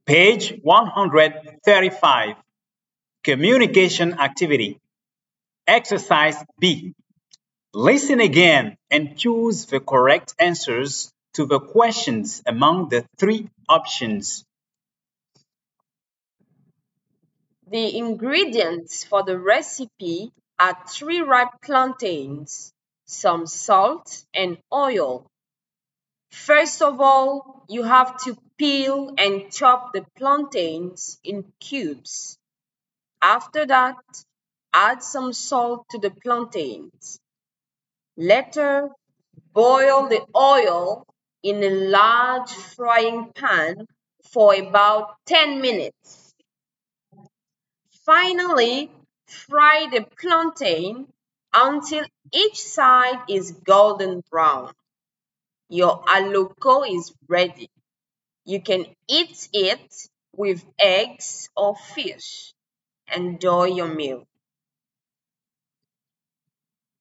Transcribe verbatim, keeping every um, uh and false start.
Page one hundred thirty-five. Communication activity. Exercise B. Listen again and choose the correct answers to the questions among the three options. The ingredients for the recipe are three ripe plantains, some salt, and oil. First of all, you have to peel and chop the plantains in cubes. After that, add some salt to the plantains. Later, boil the oil in a large frying pan for about ten minutes. Finally, fry the plantain until each side is golden brown. Your aloko is ready. You can eat it with eggs or fish. Enjoy your meal.